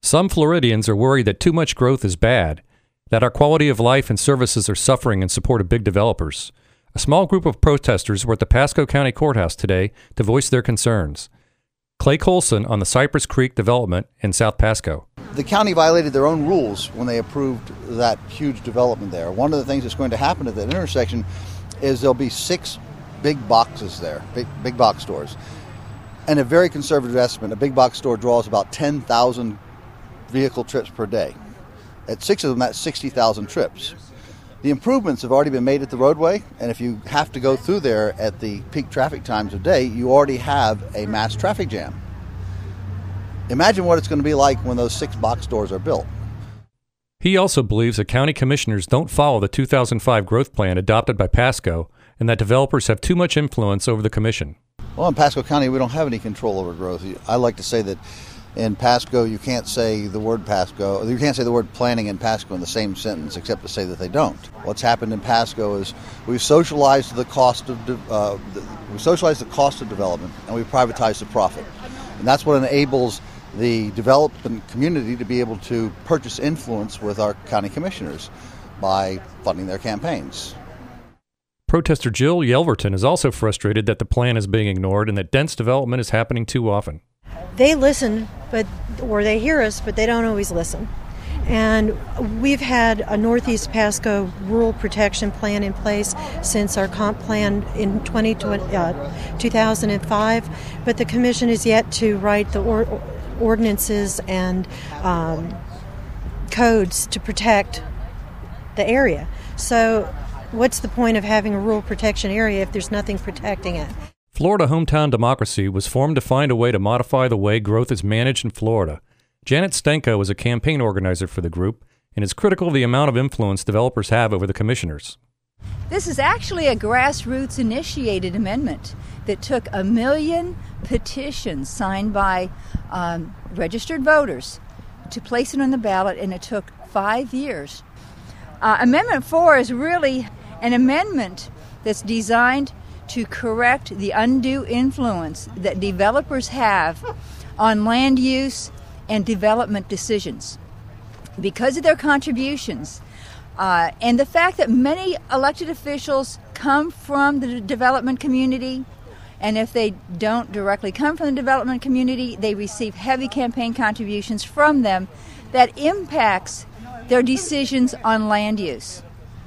Some Floridians are worried that too much growth is bad, that our quality of life and services are suffering in support of big developers. A small group of protesters were at the Pasco County Courthouse today to voice their concerns. Clay Colson on the Cypress Creek development in South Pasco. The county violated their own rules when they approved that huge development there. One of the things that's going to happen at that intersection is there'll be 6 big boxes there, big box stores. And a very conservative estimate, a big box store draws about 10,000 vehicle trips per day. At 6 of them, that's 60,000 trips. The improvements have already been made at the roadway, and if you have to go through there at the peak traffic times of day, you already have a mass traffic jam. Imagine what it's going to be like when those 6 box stores are built. He also believes that county commissioners don't follow the 2005 growth plan adopted by Pasco and that developers have too much influence over the commission. Well, in Pasco County, we don't have any control over growth. I like to say that in Pasco, you can't say the word Pasco, you can't say the word planning in Pasco in the same sentence except to say that they don't. What's happened in Pasco is we've socialized the cost of development and we've privatized the profit. And that's what enables the development community to be able to purchase influence with our county commissioners by funding their campaigns. Protester Jill Yelverton is also frustrated that the plan is being ignored and that dense development is happening too often. They listen, or they hear us, but they don't always listen. And we've had a Northeast Pasco Rural Protection Plan in place since our comp plan in 2005, but the commission is yet to write the ordinances and codes to protect the area. So what's the point of having a rural protection area if there's nothing protecting it? Florida Hometown Democracy was formed to find a way to modify the way growth is managed in Florida. Janet Stenko is a campaign organizer for the group and is critical of the amount of influence developers have over the commissioners. This is actually a grassroots-initiated amendment that took 1 million petitions signed by registered voters to place it on the ballot, and it took 5 years. Amendment 4 is really an amendment that's designed to correct the undue influence that developers have on land use and development decisions. Because of their contributions and the fact that many elected officials come from the development community, and if they don't directly come from the development community, they receive heavy campaign contributions from them that impacts their decisions on land use.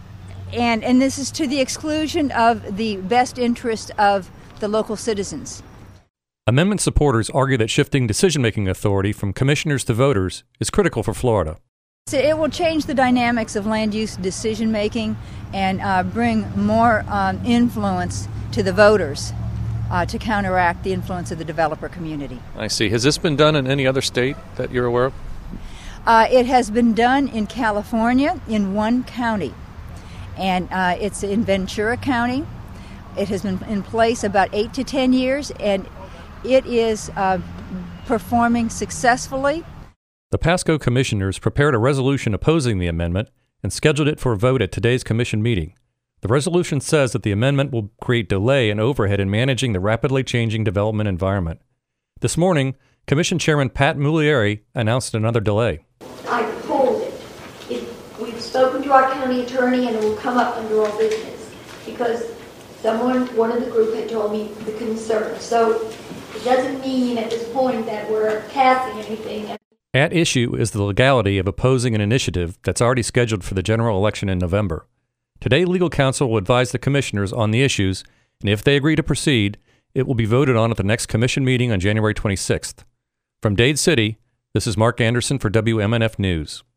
And this is to the exclusion of the best interest of the local citizens. Amendment supporters argue that shifting decision-making authority from commissioners to voters is critical for Florida. So it will change the dynamics of land use decision-making and bring more influence to the voters to counteract the influence of the developer community. I see. Has this been done in any other state that you're aware of? It has been done in California in one county. And it's in Ventura County. It has been in place about 8 to 10 years, and it is performing successfully. The Pasco commissioners prepared a resolution opposing the amendment and scheduled it for a vote at today's commission meeting. The resolution says that the amendment will create delay and overhead in managing the rapidly changing development environment. This morning, Commission Chairman Pat Mulieri announced another delay. I pulled it. We've spoken to our county attorney, and it will come up under all business because one of the group had told me the concern. So it doesn't mean at this point that we're passing anything. At issue is the legality of opposing an initiative that's already scheduled for the general election in November. Today, legal counsel will advise the commissioners on the issues, and if they agree to proceed, it will be voted on at the next commission meeting on January 26th. From Dade City, this is Mark Anderson for WMNF News.